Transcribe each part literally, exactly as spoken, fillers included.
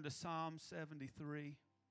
to Psalm seventy-three.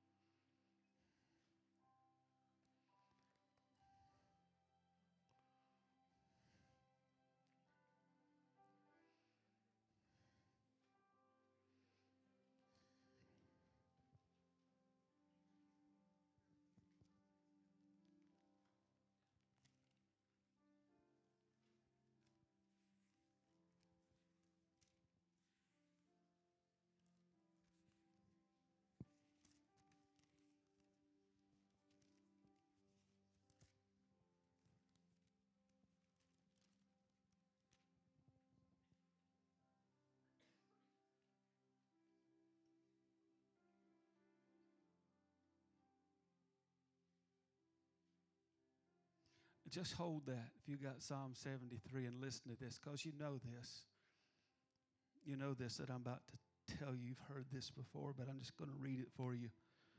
Just hold that if you got Psalm seventy-three and listen to this, because you know this. You know this that I'm about to tell you. You've heard this before, but I'm just going to read it for you.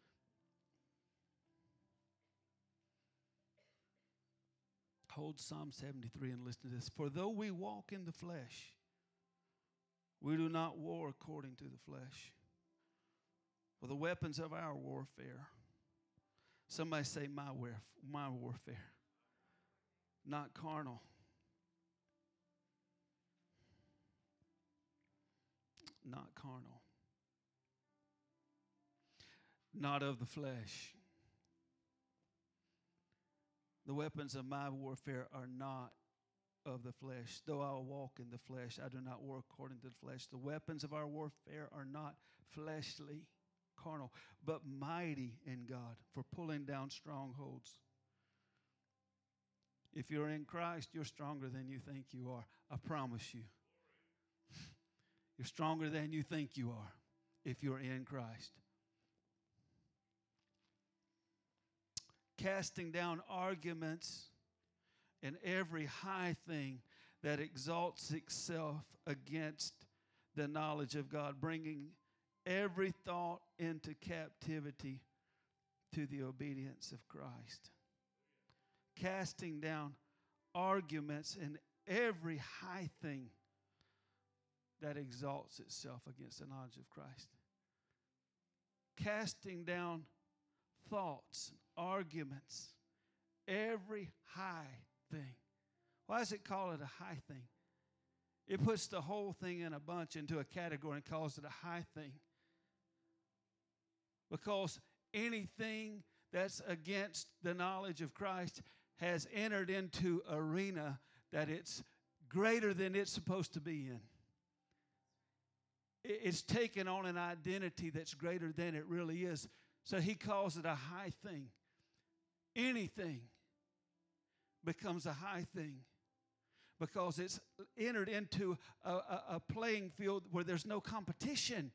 Hold Psalm seventy-three and listen to this. For though we walk in the flesh, we do not war according to the flesh. For the weapons of our warfare, somebody say my, warf- my warfare, not carnal. Not carnal. Not of the flesh. The weapons of my warfare are not of the flesh. Though I walk in the flesh, I do not war according to the flesh. The weapons of our warfare are not fleshly, carnal, but mighty in God for pulling down strongholds. If you're in Christ, you're stronger than you think you are. I promise you. You're stronger than you think you are if you're in Christ. Casting down arguments and every high thing that exalts itself against the knowledge of God, bringing every thought into captivity to the obedience of Christ. Casting down arguments and every high thing that exalts itself against the knowledge of Christ. Casting down thoughts, arguments, every high thing. Why does it call it a high thing? It puts the whole thing in a bunch into a category and calls it a high thing. Because anything that's against the knowledge of Christ has entered into an arena that it's greater than it's supposed to be in. It's taken on an identity that's greater than it really is. So he calls it a high thing. Anything becomes a high thing because it's entered into a, a, a playing field where there's no competition.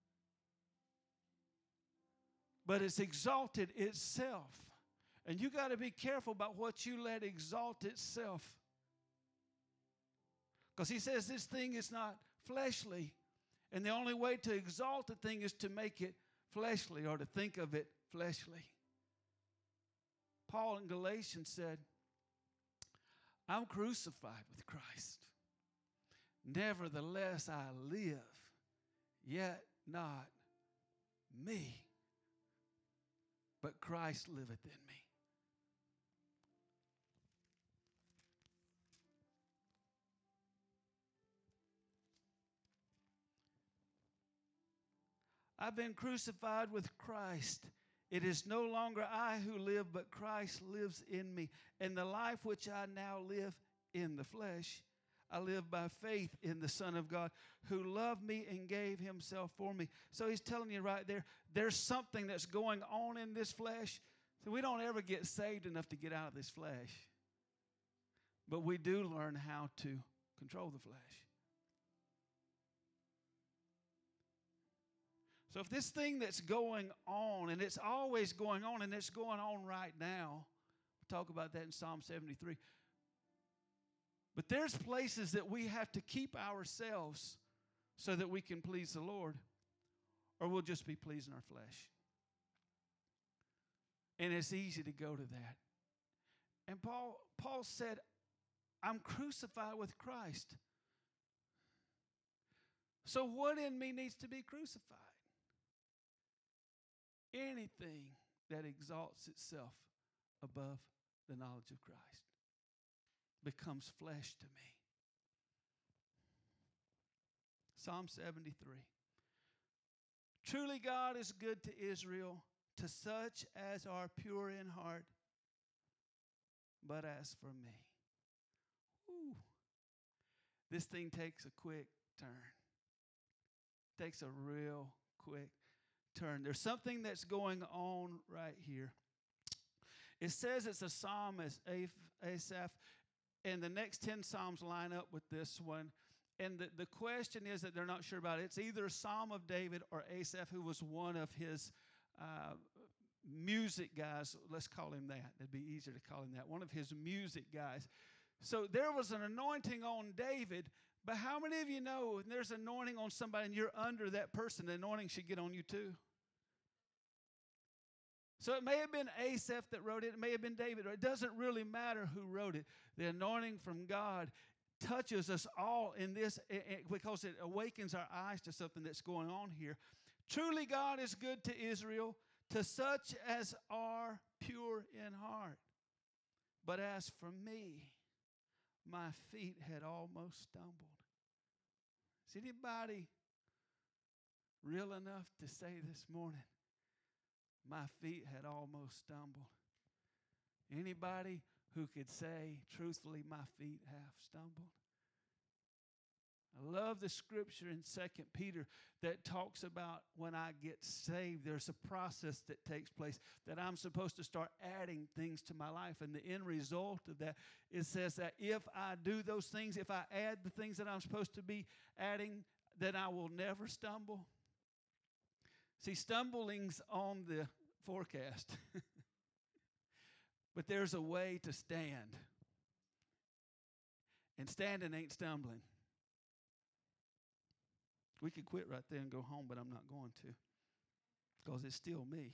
But it's exalted itself. And you got to be careful about what you let exalt itself. Because he says this thing is not fleshly. And the only way to exalt a thing is to make it fleshly or to think of it fleshly. Paul in Galatians said, I'm crucified with Christ. Nevertheless I live, yet not me, but Christ liveth in me. I've been crucified with Christ. It is no longer I who live, but Christ lives in me. And the life which I now live in the flesh, I live by faith in the Son of God who loved me and gave himself for me. So he's telling you right there, there's something that's going on in this flesh. So we don't ever get saved enough to get out of this flesh. But we do learn how to control the flesh. So if this thing that's going on, and it's always going on, and it's going on right now, we'll talk about that in Psalm seventy-three. But there's places that we have to keep ourselves so that we can please the Lord, or we'll just be pleasing our flesh. And it's easy to go to that. And Paul, Paul said, I'm crucified with Christ. So what in me needs to be crucified? anything that exalts itself above the knowledge of Christ becomes flesh to me. Psalm seventy-three. Truly God is good to Israel, to such as are pure in heart. But as for me, whew, this thing takes a quick turn. Takes a real quick turn. There's something that's going on right here. It says it's a psalm as Asaph, and the next ten psalms line up with this one. And the, the question is that they're not sure about it. It's either a psalm of David or Asaph, who was one of his uh, music guys. Let's call him that. It'd be easier to call him that. One of his music guys. So there was an anointing on David, but how many of you know when there's anointing on somebody and you're under that person, the anointing should get on you too? So it may have been Asaph that wrote it. It may have been David. It doesn't really matter who wrote it. The anointing from God touches us all in this because it awakens our eyes to something that's going on here. Truly God is good to Israel, to such as are pure in heart. But as for me, my feet had almost stumbled. Is anybody real enough to say this morning, my feet had almost stumbled? Anybody who could say, truthfully, my feet have stumbled? I love the scripture in Second Peter that talks about when I get saved, there's a process that takes place that I'm supposed to start adding things to my life. And the end result of that, it says that if I do those things, if I add the things that I'm supposed to be adding, then I will never stumble. See, stumbling's on the forecast. But there's a way to stand. And standing ain't stumbling. We could quit right there and go home, but I'm not going to, because it's still me.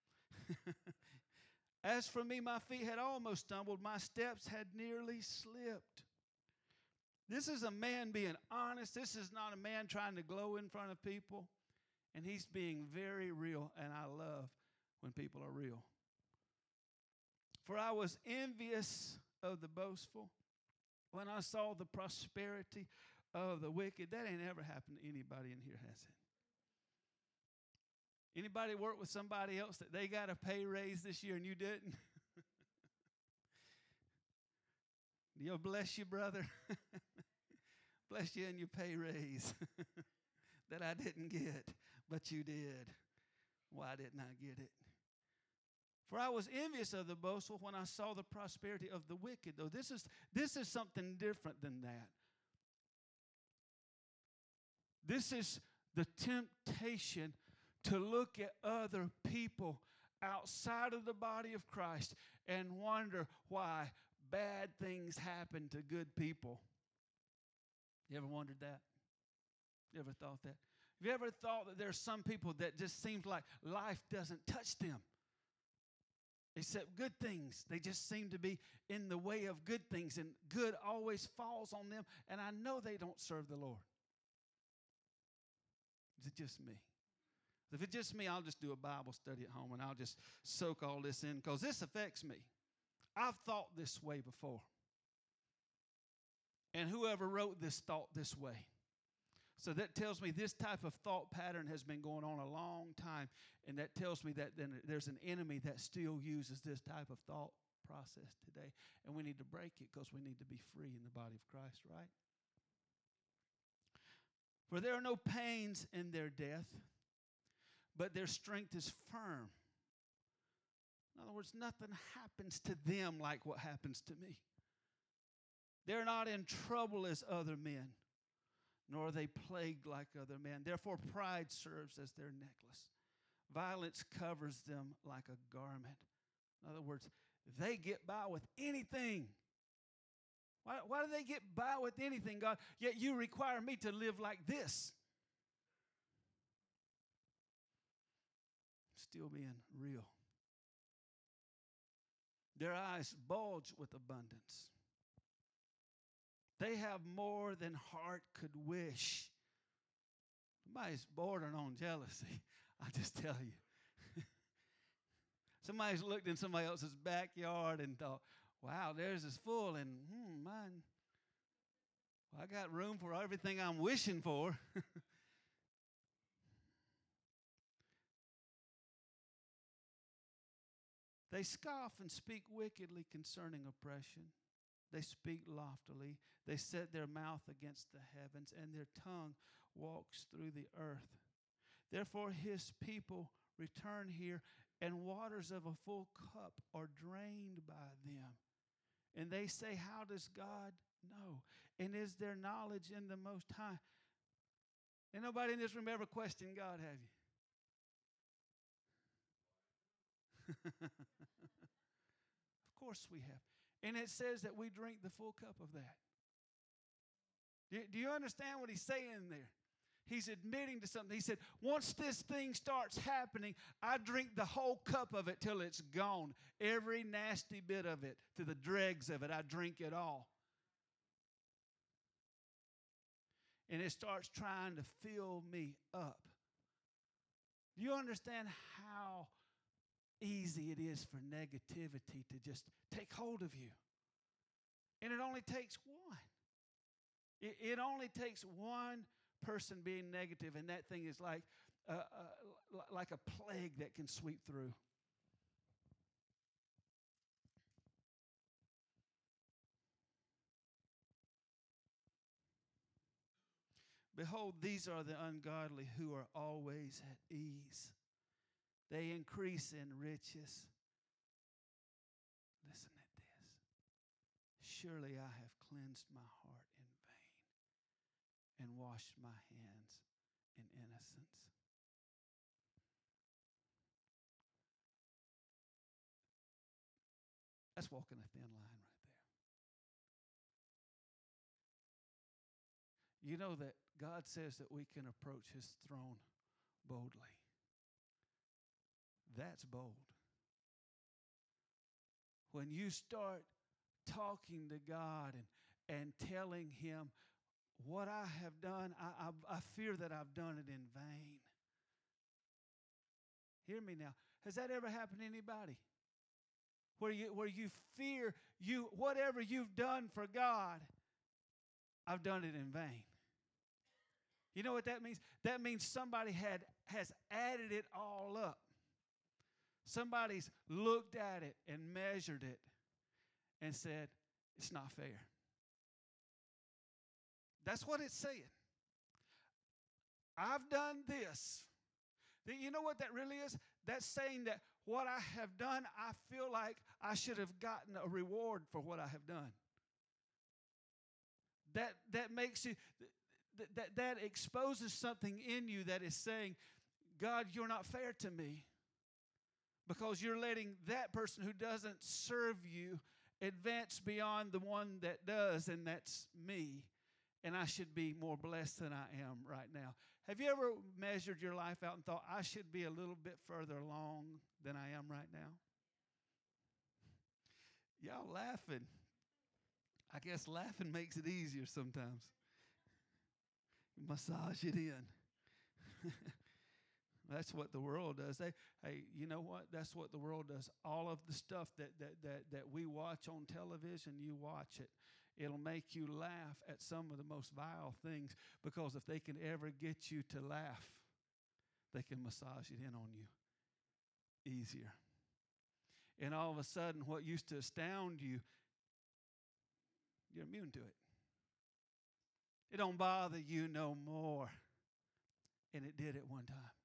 As for me, my feet had almost stumbled. My steps had nearly slipped. This is a man being honest. This is not a man trying to glow in front of people. And he's being very real, and I love when people are real. For I was envious of the boastful when I saw the prosperity of the wicked. That ain't ever happened to anybody in here, has it? Anybody work with somebody else that they got a pay raise this year and you didn't? You'll bless you, brother. Bless you in your pay raise that I didn't get, but you did. Why didn't I get it? For I was envious of the boastful when I saw the prosperity of the wicked. Though this is this is something different than that. This is the temptation to look at other people outside of the body of Christ and wonder why bad things happen to good people. You ever wondered that? You ever thought that? Have you ever thought that there's some people that just seems like life doesn't touch them? Except good things. They just seem to be in the way of good things, and good always falls on them, and I know they don't serve the Lord. Is it just me? If it's just me, I'll just do a Bible study at home, and I'll just soak all this in, because this affects me. I've thought this way before. And whoever wrote this thought this way. So that tells me this type of thought pattern has been going on a long time. And that tells me that then there's an enemy that still uses this type of thought process today. And we need to break it because we need to be free in the body of Christ, right? For there are no pains in their death, but their strength is firm. In other words, nothing happens to them like what happens to me. They're not in trouble as other men, nor are they plagued like other men. Therefore, pride serves as their necklace. Violence covers them like a garment. In other words, they get by with anything. Why, why do they get by with anything, God? Yet you require me to live like this. Still being real. Their eyes bulge with abundance. They have more than heart could wish. Somebody's bordering on jealousy, I just tell you. Somebody's looked in somebody else's backyard and thought, wow, theirs is full, and hmm, mine, well, I got room for everything I'm wishing for. They scoff and speak wickedly concerning oppression. They speak loftily. They set their mouth against the heavens, and their tongue walks through the earth. Therefore his people return here, and waters of a full cup are drained by them. And they say, how does God know? And is there knowledge in the Most High? Ain't nobody in this room ever questioned God, have you? Of course we have. And it says that we drink the full cup of that. Do, do you understand what he's saying there? He's admitting to something. He said, once this thing starts happening, I drink the whole cup of it till it's gone. Every nasty bit of it, to the dregs of it, I drink it all. And it starts trying to fill me up. Do you understand how easy it is for negativity to just take hold of you? And it only takes one. It, it only takes one person being negative, and that thing is like, uh, uh, like a plague that can sweep through. Behold, these are the ungodly who are always at ease. They increase in riches. Listen at this. Surely I have cleansed my heart in vain and washed my hands in innocence. That's walking a thin line right there. You know that God says that we can approach his throne boldly. That's bold. When you start talking to God and, and telling him, what I have done, I, I, I fear that I've done it in vain. Hear me now. Has that ever happened to anybody? Where you, where you fear, you whatever you've done for God, I've done it in vain. You know what that means? That means somebody had has added it all up. Somebody's looked at it and measured it and said, it's not fair. That's what it's saying. I've done this. You know what that really is? That's saying that what I have done, I feel like I should have gotten a reward for what I have done. That, that makes you... That, that exposes something in you that is saying, God, you're not fair to me, because you're letting that person who doesn't serve you advance beyond the one that does, and that's me, and I should be more blessed than I am right now. Have you ever measured your life out and thought, I should be a little bit further along than I am right now? Y'all laughing. I guess laughing makes it easier sometimes. Massage it in. That's what the world does. They, hey, you know what? That's what the world does. All of the stuff that, that, that, that we watch on television, you watch it. It'll make you laugh at some of the most vile things, because if they can ever get you to laugh, they can massage it in on you easier. And all of a sudden, what used to astound you, you're immune to it. It don't bother you no more. And it did at one time.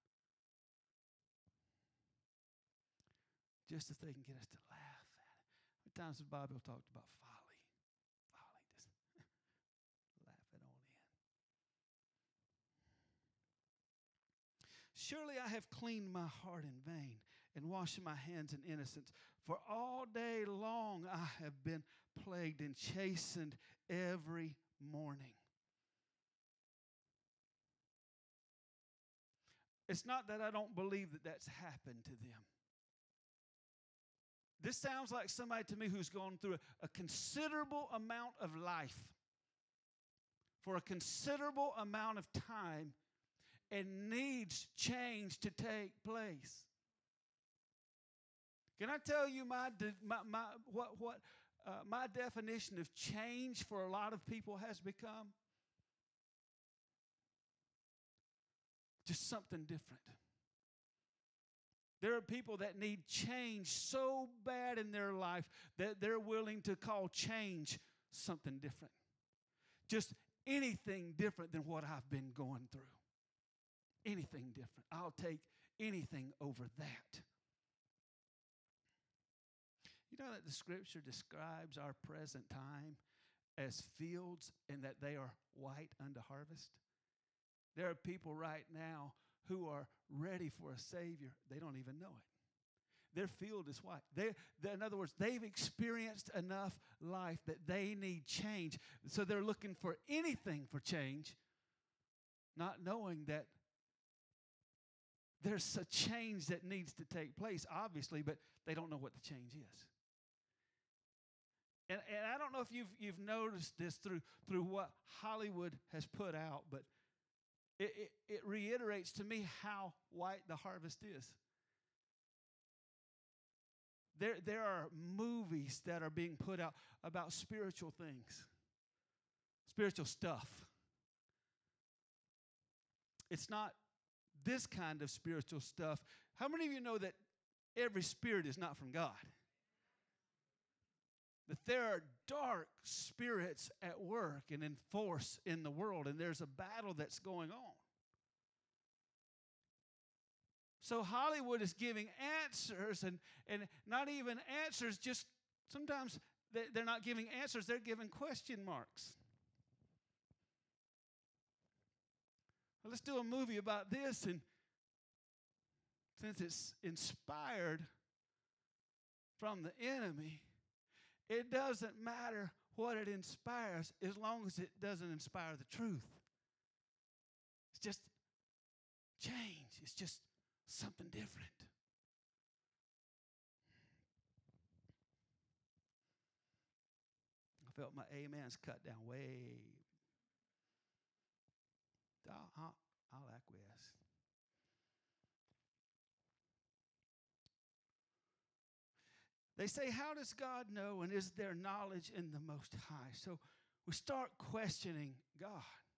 Just if they can get us to laugh at it. How many times the Bible talked about folly? Folly, just laugh it all in. Surely I have cleaned my heart in vain and washed my hands in innocence. For all day long I have been plagued and chastened every morning. It's not that I don't believe that that's happened to them. This sounds like somebody to me who's gone through a, a considerable amount of life for a considerable amount of time and needs change to take place. Can I tell you my, de- my, my what, what uh, my definition of change for a lot of people has become? Just something different. There are people that need change so bad in their life that they're willing to call change something different. Just anything different than what I've been going through. Anything different. I'll take anything over that. You know that the Scripture describes our present time as fields and that they are white unto harvest? There are people right now who are ready for a Savior. They don't even know it. Their field is white. They, they, in other words, they've experienced enough life that they need change. So they're looking for anything for change, not knowing that there's a change that needs to take place, obviously, but they don't know what the change is. And, and I don't know if you've, you've noticed this through, through what Hollywood has put out, but it, it, it reiterates to me how white the harvest is. There, there are movies that are being put out about spiritual things, spiritual stuff. It's not this kind of spiritual stuff. How many of you know that every spirit is not from God? That there are dark spirits at work and in force in the world, and there's a battle that's going on. So Hollywood is giving answers, and, and not even answers, just sometimes they're not giving answers, they're giving question marks. Well, let's do a movie about this, and since it's inspired from the enemy, it doesn't matter what it inspires as long as it doesn't inspire the truth. It's just change. It's just something different. I felt my amens cut down way. I'll, I'll, I'll acquiesce. They say, how does God know, and is there knowledge in the Most High? So we start questioning God.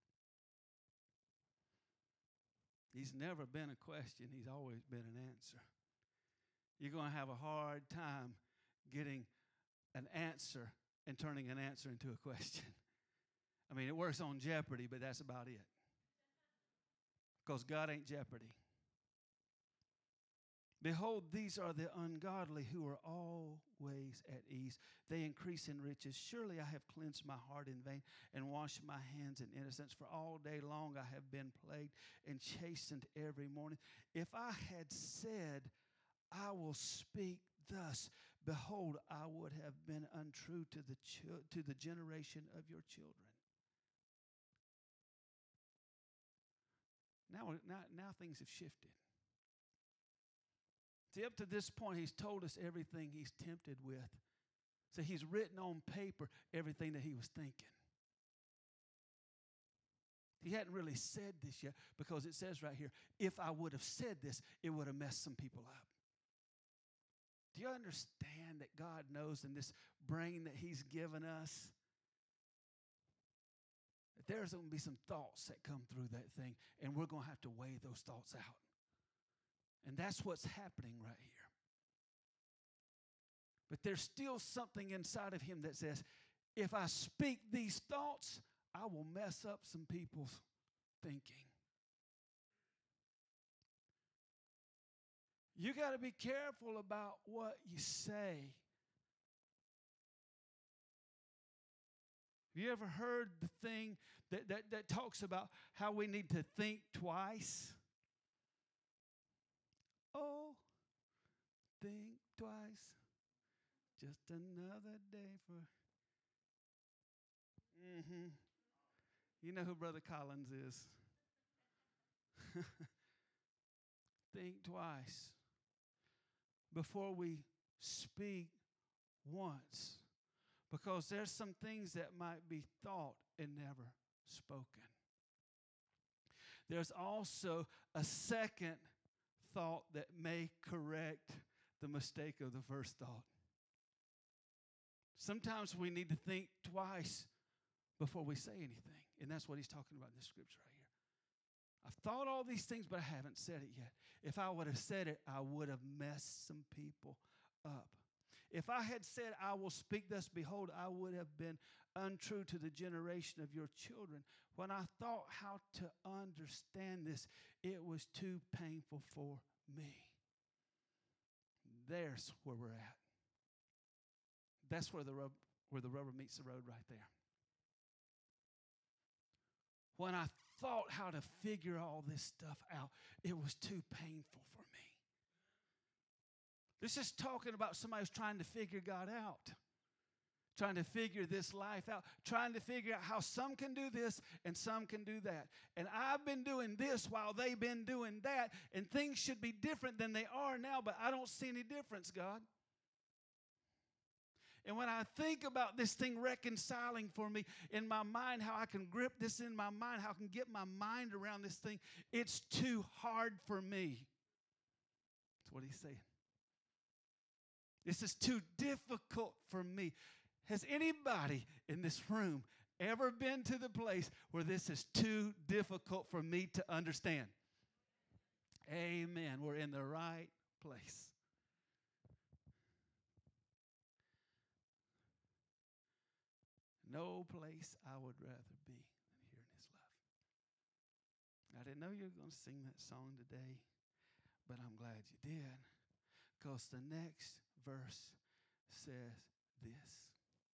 He's never been a question. He's always been an answer. You're going to have a hard time getting an answer and turning an answer into a question. I mean, it works on Jeopardy, but that's about it. Because God ain't Jeopardy. Behold, these are the ungodly who are always at ease. They increase in riches. Surely I have cleansed my heart in vain and washed my hands in innocence. For all day long I have been plagued and chastened every morning. If I had said, I will speak thus, behold, I would have been untrue to the ch- to the generation of your children. Now, now, now things have shifted. See, up to this point, he's told us everything he's tempted with. So he's written on paper everything that he was thinking. He hadn't really said this yet because it says right here, if I would have said this, it would have messed some people up. Do you understand that God knows in this brain that he's given us that there's going to be some thoughts that come through that thing, and we're going to have to weigh those thoughts out. And that's what's happening right here. But there's still something inside of him that says, if I speak these thoughts, I will mess up some people's thinking. You got to be careful about what you say. Have you ever heard the thing that, that, that talks about how we need to think twice? Oh, think twice. Just another day for... Mm-hmm. You know who Brother Collins is. Think twice before we speak once. Because there's some things that might be thought and never spoken. There's also a second thought that may correct the mistake of the first thought. Sometimes we need to think twice before we say anything. And that's what he's talking about in this scripture right here. I've thought all these things, but I haven't said it yet. If I would have said it, I would have messed some people up. If I had said, I will speak thus, behold, I would have been untrue to the generation of your children. When I thought how to understand this, it was too painful for me. There's where we're at. That's where the rub, where the rubber meets the road right there. When I thought how to figure all this stuff out, it was too painful for me. This is talking about somebody who's trying to figure God out, trying to figure this life out, trying to figure out how some can do this and some can do that. And I've been doing this while they've been doing that, and things should be different than they are now, but I don't see any difference, God. And when I think about this thing reconciling for me in my mind, how I can grip this in my mind, how I can get my mind around this thing, it's too hard for me. That's what he's saying. This is too difficult for me. Has anybody in this room ever been to the place where this is too difficult for me to understand? Amen. We're in the right place. No place I would rather be than here in his love. I didn't know you were going to sing that song today, but I'm glad you did, because the next verse says this.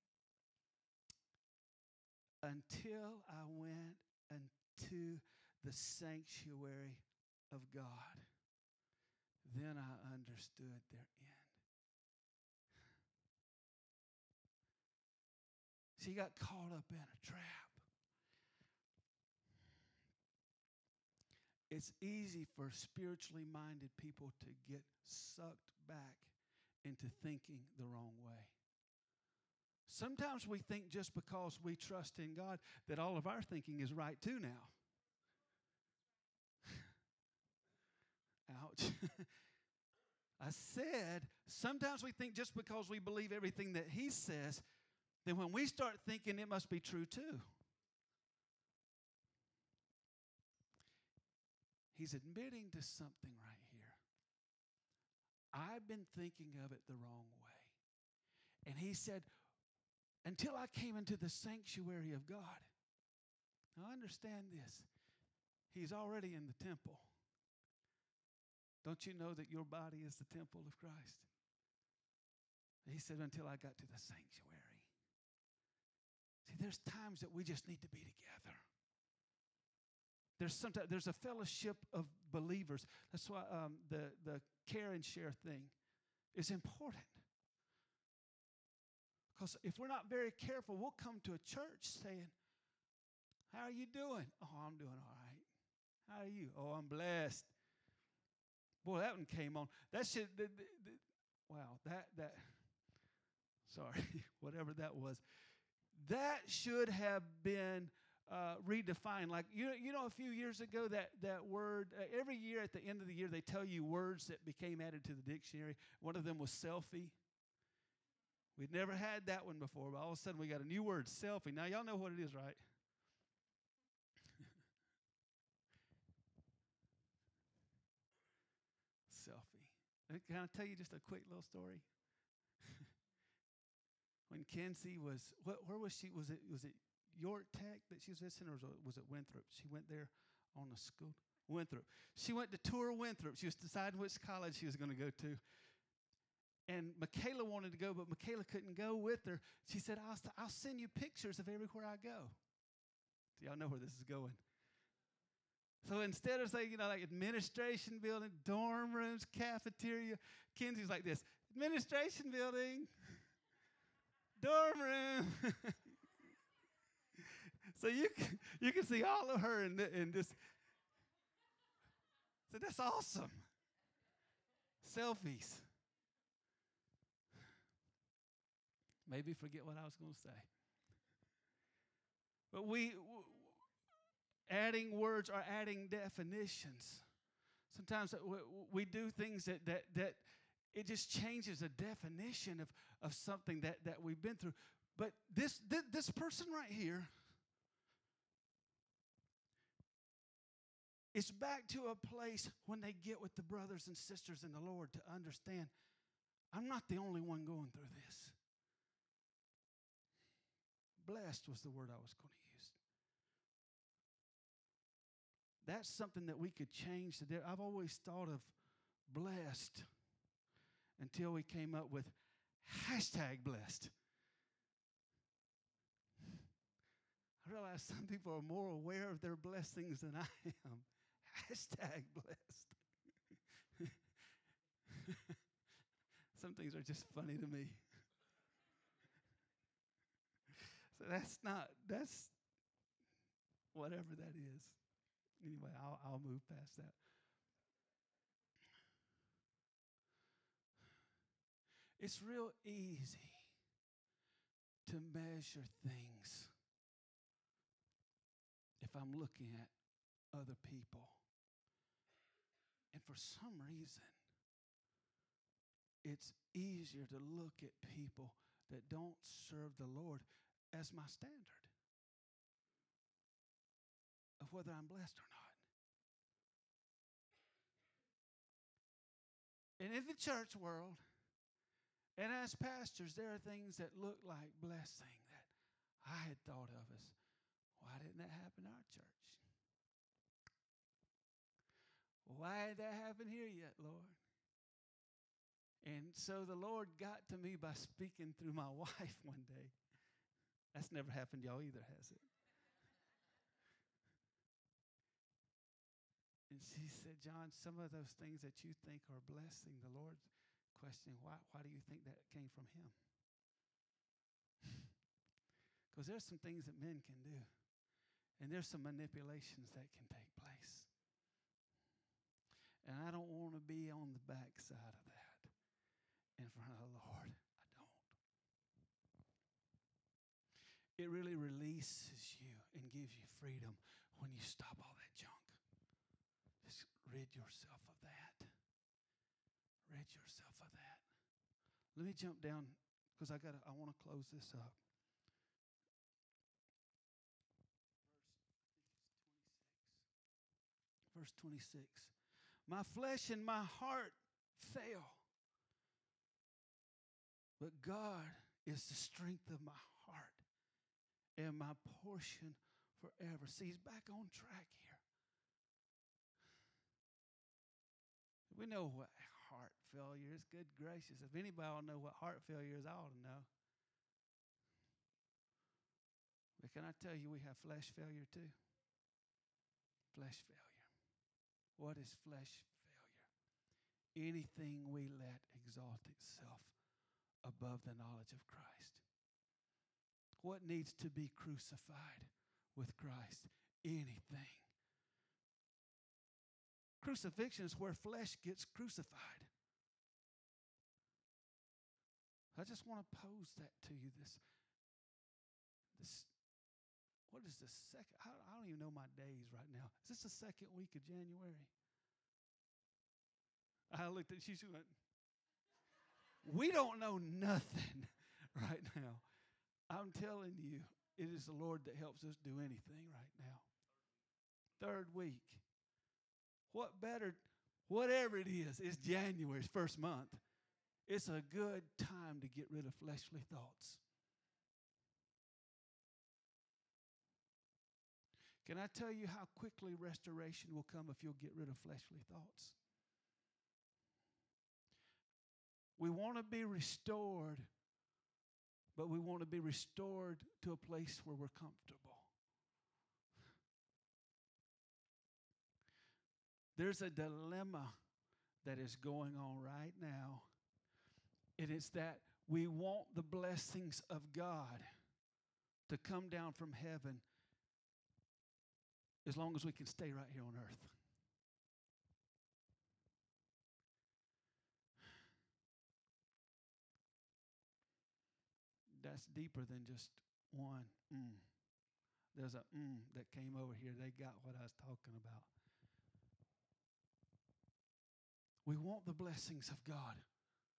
Until I went into the sanctuary of God, then I understood their end. See, he got caught up in a trap. It's easy for spiritually minded people to get sucked back into thinking the wrong way. Sometimes we think just because we trust in God that all of our thinking is right too now. Ouch. I said, sometimes we think just because we believe everything that he says, then when we start thinking it must be true too. He's admitting to something right here. I've been thinking of it the wrong way. And he said, until I came into the sanctuary of God. Now understand this. He's already in the temple. Don't you know that your body is the temple of Christ? He said, until I got to the sanctuary. See, there's times that we just need to be together. There's sometimes there's a fellowship of believers. That's why um, the, the care and share thing is important. Because if we're not very careful, we'll come to a church saying, how are you doing? Oh, I'm doing all right. How are you? Oh, I'm blessed. Boy, that one came on. That should, the, the, the, wow, that, that, sorry, whatever that was. That should have been uh, redefined. Like, you, you know, a few years ago, that, that word, uh, every year at the end of the year, they tell you words that became added to the dictionary. One of them was selfie. We'd never had that one before, but all of a sudden we got a new word, selfie. Now, y'all know what it is, right? Selfie. Can I tell you just a quick little story? When Kenzie was, what, where was she? Was it was it York Tech that she was visiting, or was it, was it Winthrop? She went there on a school. Winthrop. She went to tour Winthrop. She was deciding which college she was going to go to. And Michaela wanted to go, but Michaela couldn't go with her. She said, I'll, I'll send you pictures of everywhere I go. So y'all know where this is going. So instead of saying, you know, like administration building, dorm rooms, cafeteria, Kenzie's like this, administration building, dorm room. So you can, you can see all of her in, the, in this. So that's awesome. Selfies. Maybe forget what I was going to say. But we, w- adding words or adding definitions. Sometimes we, we do things that, that, that it just changes the definition of, of something that, that we've been through. But this, this this person right here is back to a place when they get with the brothers and sisters in the Lord to understand, I'm not the only one going through this. Blessed was the word I was going to use. That's something that we could change today. I've always thought of blessed until we came up with hashtag blessed. I realize some people are more aware of their blessings than I am. Hashtag blessed. Some things are just funny to me. So that's not, that's whatever that is. Anyway, I'll, I'll move past that. It's real easy to measure things if I'm looking at other people. And for some reason, it's easier to look at people that don't serve the Lord as my standard of whether I'm blessed or not. And in the church world, and as pastors, there are things that look like blessing that I had thought of as, why didn't that happen in our church? Why did that happen here yet, Lord? And so the Lord got to me by speaking through my wife one day. That's never happened to y'all either, has it? And she said, John, some of those things that you think are blessing, the Lord's questioning, why, why do you think that came from him? Because there's some things that men can do. And there's some manipulations that can take place. And I don't want to be on the backside of that in front of the Lord. I don't. It really releases you and gives you freedom when you stop all that junk. Just rid yourself of that. Rid yourself of that. Let me jump down because I got I want to close this up. Verse twenty-six. My flesh and my heart fail, but God is the strength of my heart and my portion forever. See, he's back on track here. We know what heart failure is. Good gracious. If anybody will know what heart failure is, I ought to know. But can I tell you we have flesh failure too? Flesh failure. What is flesh failure? Anything we let exalt itself above the knowledge of Christ. What needs to be crucified with Christ? Anything. Crucifixion is where flesh gets crucified. I just want to pose that to you. This, this what is the second? I, I don't even know my days right now. Is this the second week of January? I looked at, she went, we don't know nothing right now. I'm telling you, it is the Lord that helps us do anything right now. Third week. What better, whatever it is, it's January, it's first month. It's a good time to get rid of fleshly thoughts. Can I tell you how quickly restoration will come if you'll get rid of fleshly thoughts? We want to be restored, but we want to be restored to a place where we're comfortable. There's a dilemma that is going on right now, and it's that we want the blessings of God to come down from heaven as long as we can stay right here on earth. That's deeper than just one mm. There's a mm that came over here. They got what I was talking about. We want the blessings of God,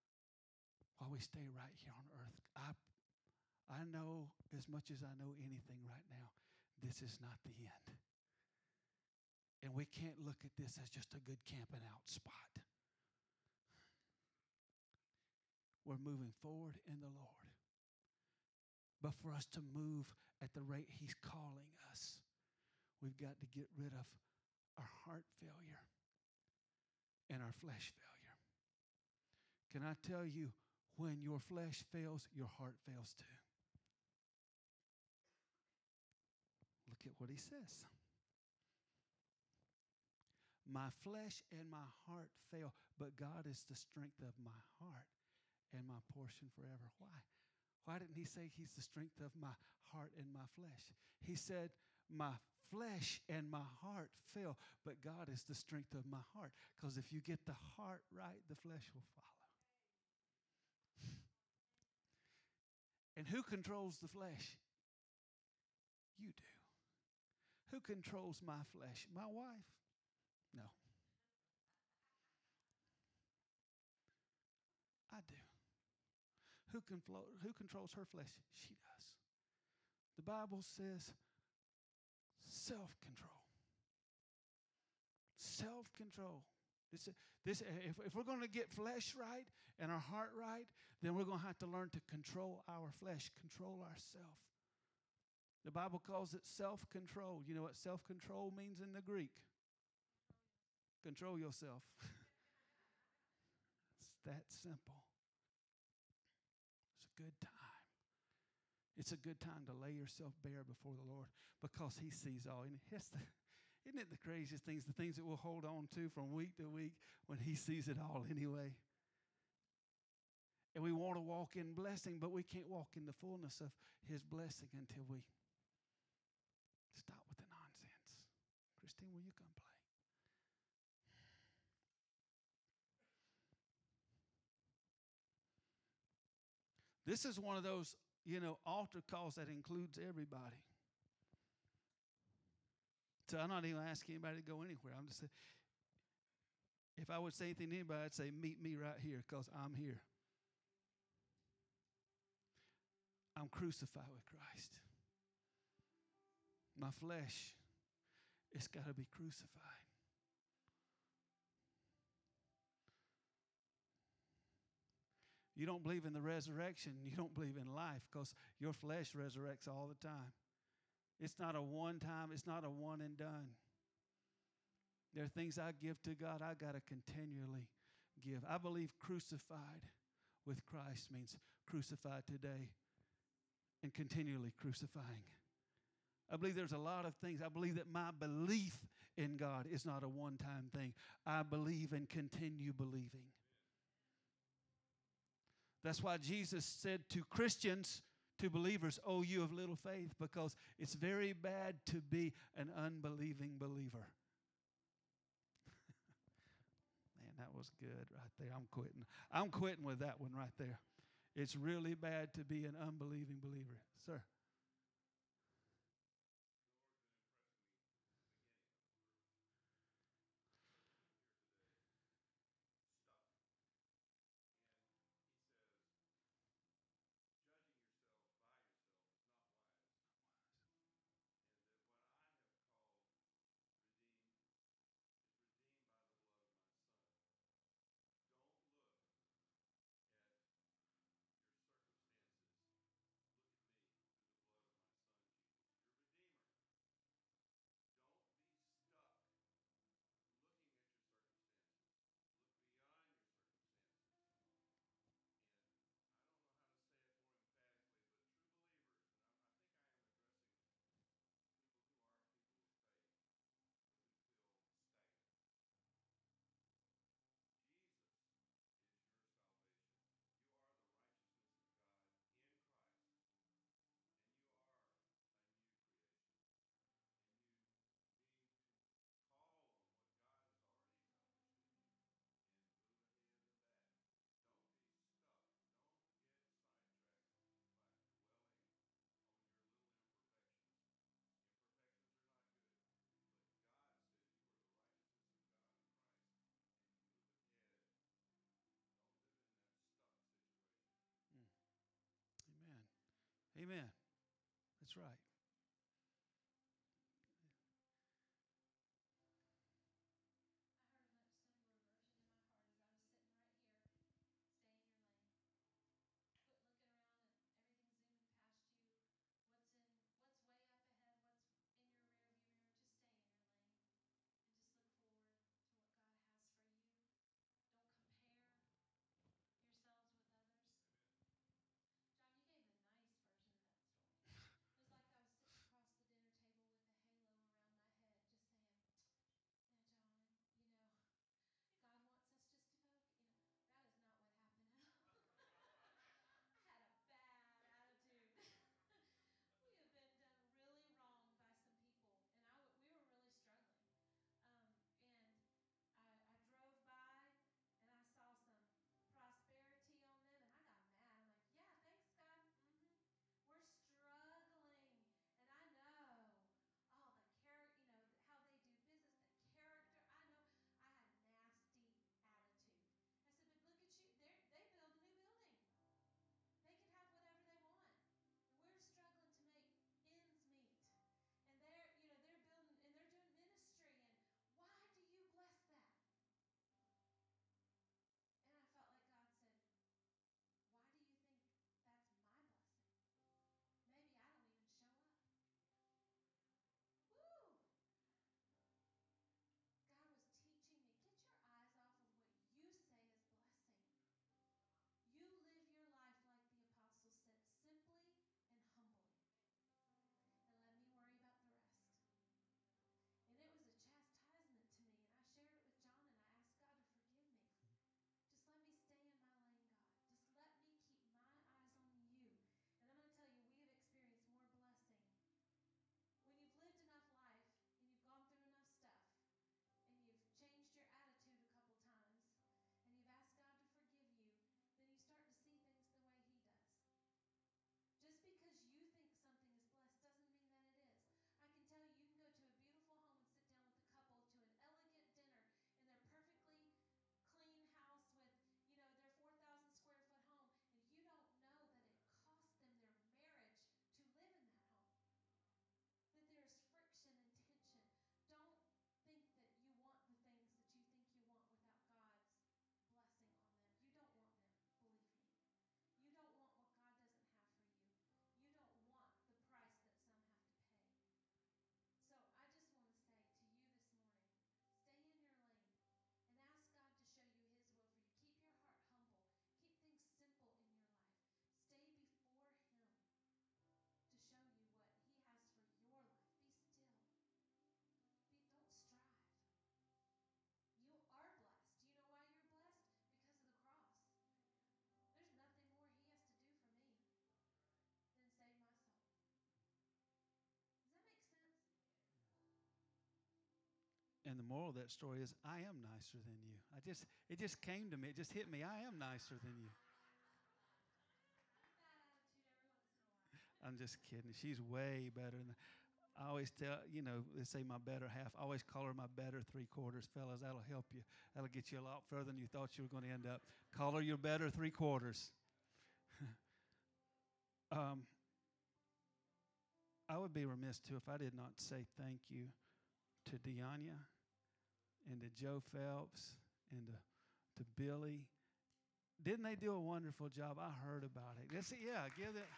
while we stay right here on earth. I, I know as much as I know anything right now, this is not the end. And we can't look at this as just a good camping out spot. We're moving forward in the Lord. But for us to move at the rate He's calling us, we've got to get rid of our heart failure and our flesh failure. Can I tell you, when your flesh fails, your heart fails too. Look at what He says. My flesh and my heart fail, but God is the strength of my heart and my portion forever. Why? Why didn't He say He's the strength of my heart and my flesh? He said, my flesh and my heart fail, but God is the strength of my heart. Because if you get the heart right, the flesh will follow. And who controls the flesh? You do. Who controls my flesh? My wife? No. I do. Who, conflo- who controls her flesh? She does. The Bible says self-control. Self-control. This, this, if, if we're going to get flesh right and our heart right, then we're going to have to learn to control our flesh, control ourselves. The Bible calls it self-control. You know what self-control means in the Greek? Control yourself. It's that simple. It's a good time. It's a good time to lay yourself bare before the Lord because He sees all. And it's the, isn't it the craziest things, the things that we'll hold on to from week to week when He sees it all anyway? And we want to walk in blessing, but we can't walk in the fullness of His blessing until we stop with the nonsense. Christine, will you come play? This is one of those, you know, altar calls that includes everybody. So I'm not even asking anybody to go anywhere. I'm just saying, if I would say anything to anybody, I'd say, meet me right here because I'm here. I'm crucified with Christ. My flesh, it's got to be crucified. You don't believe in the resurrection, you don't believe in life because your flesh resurrects all the time. It's not a one time, it's not a one and done. There are things I give to God, I got to continually give. I believe crucified with Christ means crucified today and continually crucifying. I believe there's a lot of things. I believe that my belief in God is not a one-time thing. I believe and continue believing. That's why Jesus said to Christians, to believers, oh, you of little faith, because it's very bad to be an unbelieving believer. Man, that was good right there. I'm quitting. I'm quitting with that one right there. It's really bad to be an unbelieving believer. Sir. Amen. That's right. And the moral of that story is, I am nicer than you. I just, it just came to me. It just hit me. I am nicer than you. I'm just kidding. She's way better than. I always tell, you know, they say my better half. I always call her my better three quarters, fellas. That'll help you. That'll get you a lot further than you thought you were going to end up. Call her your better three quarters. um, I would be remiss, too, if I did not say thank you to Deanya and to Joe Phelps and to, to Billy. Didn't they do a wonderful job? I heard about it. Let's see, yeah, give it.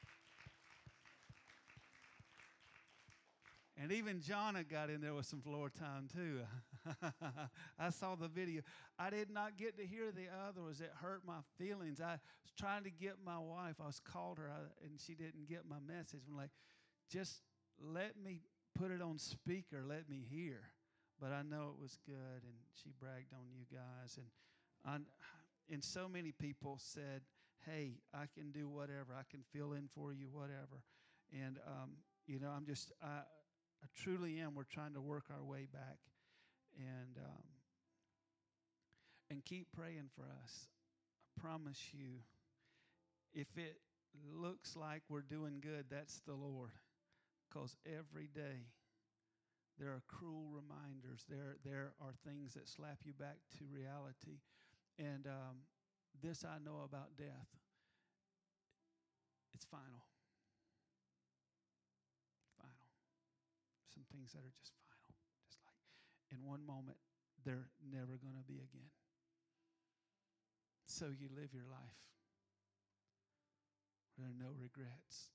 And even Jonna got in there with some floor time, too. I saw the video. I did not get to hear the others. It hurt my feelings. I was trying to get my wife. I was called her, and she didn't get my message. I'm like, just let me put it on speaker. Let me hear. But I know it was good, and she bragged on you guys. And I, and so many people said, hey, I can do whatever. I can fill in for you, whatever. And, um, you know, I'm just... I, I truly am. We're trying to work our way back, and um, and keep praying for us. I promise you, if it looks like we're doing good, that's the Lord. Because every day there are cruel reminders. There there are things that slap you back to reality, and um, this I know about death. It's final. some things that are just final. Just like in one moment, they're never going to be again. So you live your life. There are no regrets.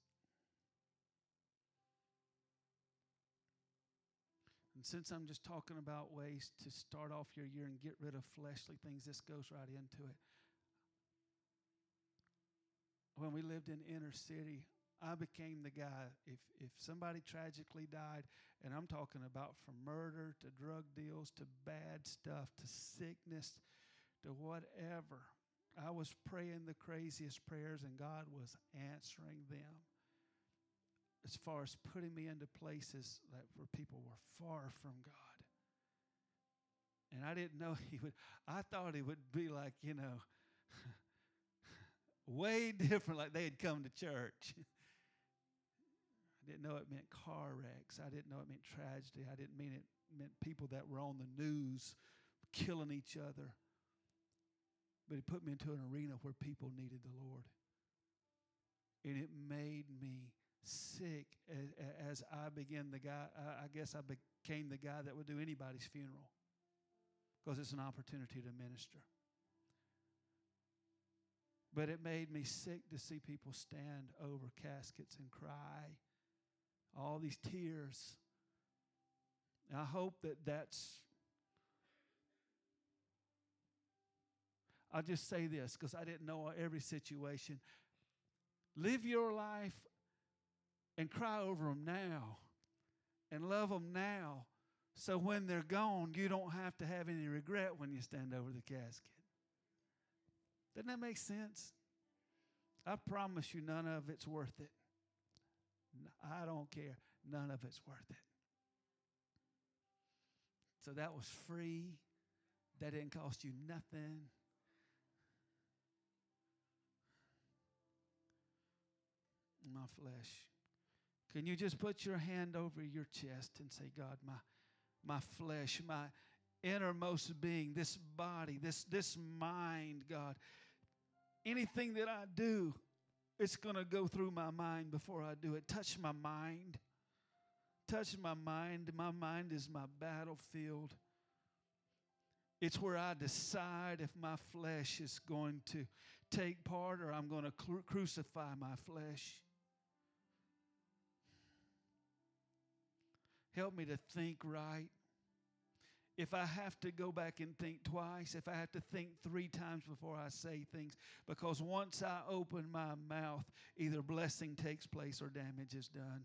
And since I'm just talking about ways to start off your year and get rid of fleshly things, this goes right into it. When we lived in inner city, I became the guy, if if somebody tragically died, and I'm talking about from murder to drug deals to bad stuff to sickness to whatever, I was praying the craziest prayers, and God was answering them. As far as putting me into places that where people were far from God. And I didn't know he would, I thought he would be like, you know, way different, like they had come to church. I didn't know it meant car wrecks. I didn't know it meant tragedy. I didn't mean it meant people that were on the news killing each other. But he put me into an arena where people needed the Lord. And it made me sick as, as I began the guy, I guess I became the guy that would do anybody's funeral because it's an opportunity to minister. But it made me sick to see people stand over caskets and cry. All these tears. And I hope that that's, I'll just say this because I didn't know every situation. Live your life and cry over them now and love them now so when they're gone, you don't have to have any regret when you stand over the casket. Doesn't that make sense? I promise you none of it's worth it. I don't care. None of it's worth it. So that was free. That didn't cost you nothing. My flesh. Can you just put your hand over your chest and say, God, my, my flesh, my innermost being, this body, this, this mind, God, anything that I do, it's going to go through my mind before I do it. Touch my mind. Touch my mind. My mind is my battlefield. It's where I decide if my flesh is going to take part or I'm going to cru- crucify my flesh. Help me to think right. If I have to go back and think twice, if I have to think three times before I say things, because once I open my mouth, either blessing takes place or damage is done.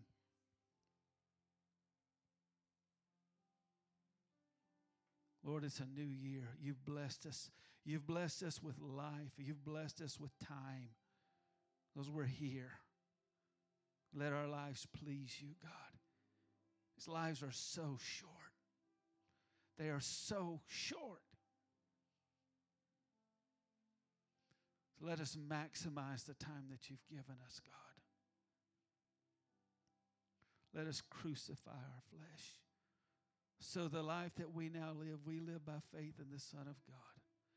Lord, it's a new year. You've blessed us. You've blessed us with life. You've blessed us with time because we're here. Let our lives please you, God. These lives are so short. They are so short. So let us maximize the time that you've given us, God. Let us crucify our flesh. So the life that we now live, we live by faith in the Son of God,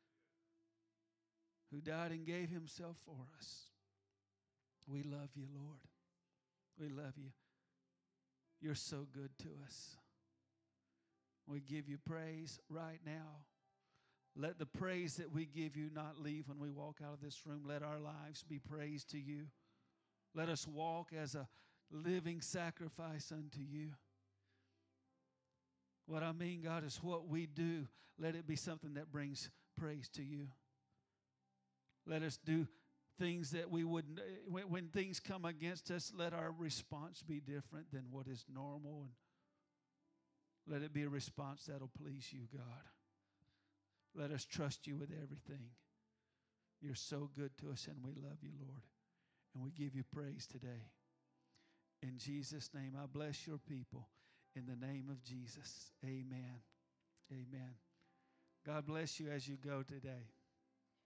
who died and gave himself for us. We love you, Lord. We love you. You're so good to us. We give you praise right now. Let the praise that we give you not leave when we walk out of this room. Let our lives be praise to you. Let us walk as a living sacrifice unto you. What I mean, God, is what we do, let it be something that brings praise to you. Let us do things that we wouldn't, when, when things come against us, let our response be different than what is normal. And let it be a response that'll please you, God. Let us trust you with everything. You're so good to us, and we love you, Lord. And we give you praise today. In Jesus' name, I bless your people. In the name of Jesus, amen. Amen. God bless you as you go today.